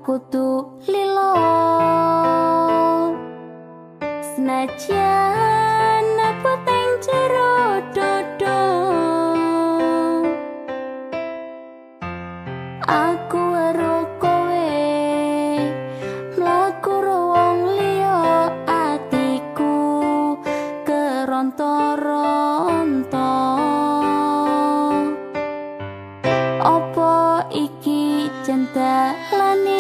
kudu lilo senajan aku teng jero dodo aku karo kowe mlaku wong liya atiku keronto-ronto opo iki centalane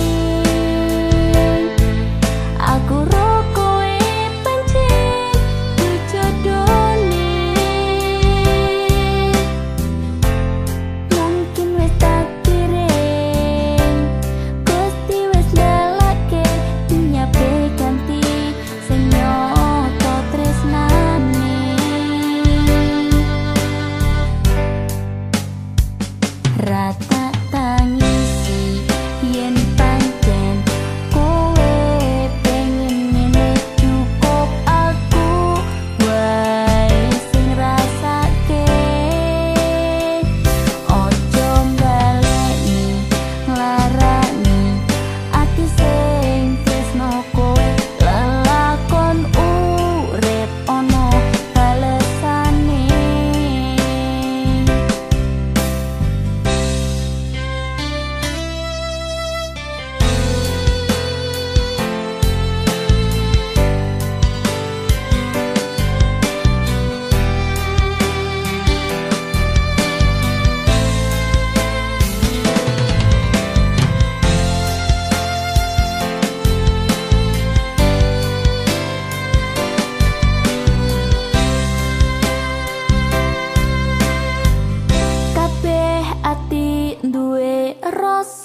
aku ro kowe pancen jodone mungkin wis takdire Gusti wis ndelake nyape ganti sing nyoto tresnane rata tangisi yen pancen kowe pengen ngene cukup aku wae sing rasake ojo baleni nglarani ati sing tresno kowe lelakon urip ono balesane kabeh ati duwe rasa